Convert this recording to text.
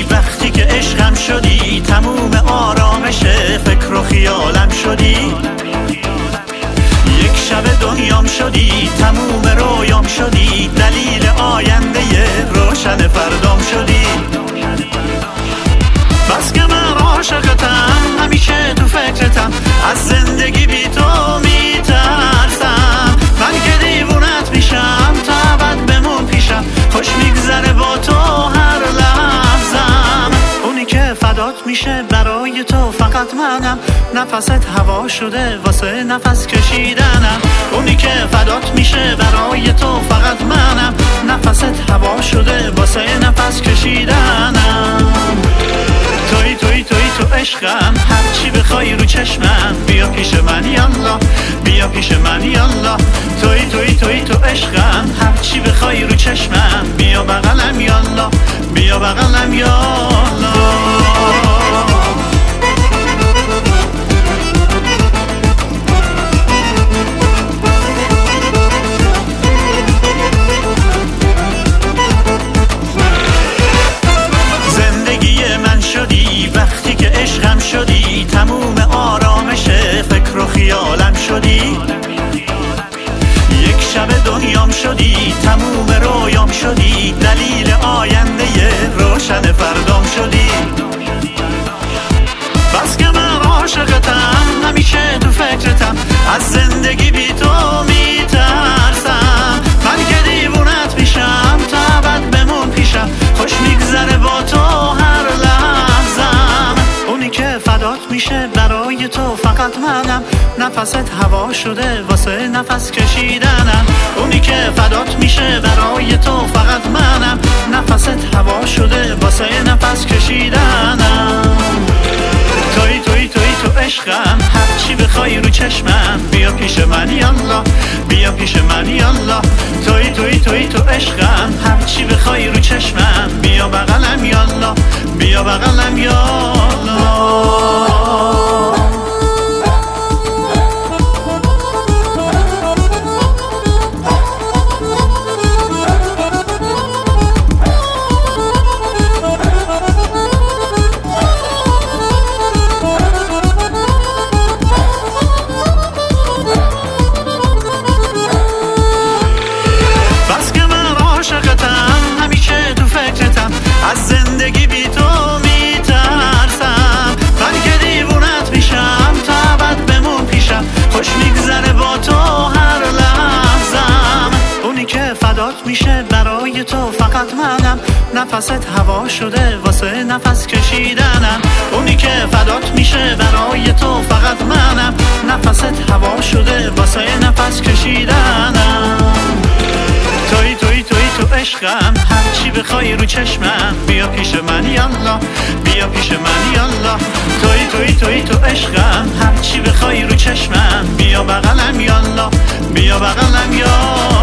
شدی، وقتی که عشقم شدی تموم آرامش فکر و خیالم شدی. یک شب دنیام شدی، تموم رویام شدی، دلیل آینده روشن فردام شدی. بس که من عاشقتم، همیشه تو فکرتم، از زندگی بی تو میترسم. من که دیوونت میشم تا ابد بمون پیشم، خوش میگذره با تو هر لحظم. اونی که فدات میشه برای تو فقط منم، نفست هوا شده واسه نفس کشیدنم. اونی که فدات میشه برای تو فقط منم، نفست هوا شده واسه نفس کشیدنم. توی توی توی تو عشقم، هرچی بخوای رو چشمم، بیا پیش من یالا، بیا پیش من یالا. توی توی توی تو عشقم، هرچی بخوای رو چشمم، بیا بغلم یالا، بیا بغلم یالا. وقتی که عشقم شدی، تموم آرامش فکر و خیالم شدی. یک شب دنیام شدی، تموم رویام شدی، دلیل آینده روشن فردام شدی. بس که من عاشقتم، همیشه تو فکرتم، از زندگی بی تو میترسم. من که دیوونت میشم تا ابد بمون پیشم، خوش میگذره با تو هر لحظم. اونی که فدات میشه برای تو فقط منم، نفست هوا شده واسه نفس کشیدنم. اونی که فدات میشه برای تو فقط منم، نفست هوا شده واسه نفس کشیدنم. توی توی توی تو عشقم، هرچی بخوای رو چشمم، بیا پیش من یالا، بیا پیش من یالا. توی توی توی تو عشقم، هرچی بخوای رو چشمم، بیا بغلم یالا، بیا بغلم یالا. از زندگی بی تو میترسم. من که دیوونت میشم تا ابد بمون پیشم، خوش میگذره با تو هر لحظم. اونی که فدات میشه برای تو فقط منم، نفست هوا شده واسه نفس کشیدنم. اونی که فدات میشه برای تو فقط منم، نفست هوا شده واسه نفس کشیدنم. توی توی توی تو عشقم، هرچی بخوای رو چشمم، بیا پیش من یالا، بیا پیش من یالا. توی توی توی تو عشقم، هرچی بخوای رو چشمم، بیا بغلم یالا، بیا بغلم یالا.